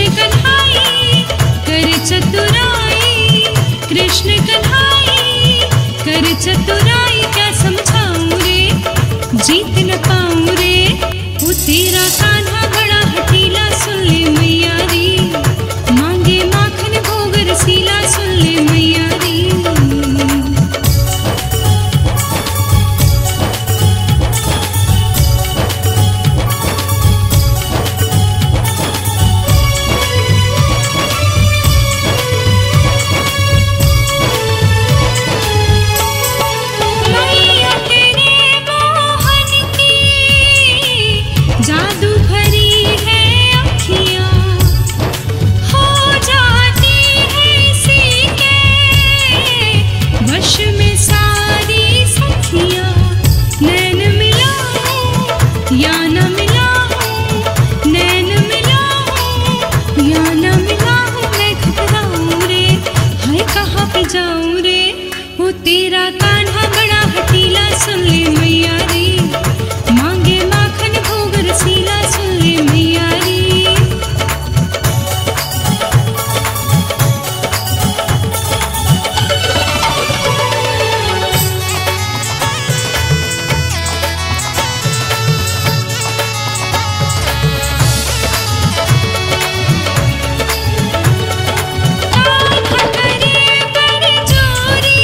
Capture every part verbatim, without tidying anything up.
कन्हाई कर चतुराई, कृष्ण कन्हाई कर चतुराई। क्या समझाऊं रे जीत न पाऊं रे, वो तेरा कान्हा बड़ा हठीला सुन ले मैया री, मांगे माखन भोग रसीला सुन ले मैया री। जादू भरी है अखियाँ, हो जाती है इसी के वश में सारी सखियाँ। नैन मिलाऊं या न मिलाऊं, नैन मिलाऊं या न मिलाऊं, मैं घबराऊं रे हाय कहाँ पे जाऊं रे, वो तेरा कान्हा बड़ा हठीला सुन ले मैया रे, मांगे माखन भोग रसीला सुन ले मैया री। कान्हा करे बरजोरी,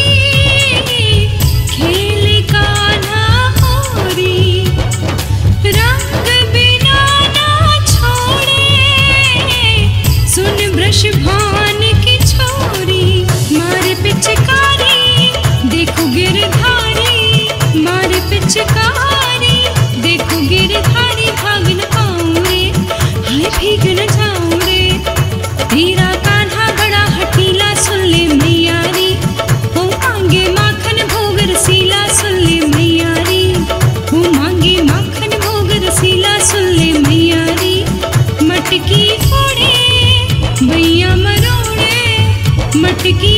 खेले कान्हा होरी, रंग बिना ना छोड़े सुन वृषभान की छोरी। मारे पिचकारी देखो गिरधारी, मारे पिचकारी देखो गिरधारी, भाग न पाऊं रे हाय भीग न जाऊं रे, तेरा कान्हा बड़ा हठीला सुन ले मैया री, वो मांगे माखन भोग रसीला सुन ले मैया री, वो मांगे माखन भोग रसीला सुन ले मैया री। मटकी फोड़े भैया मरोड़े, मटकी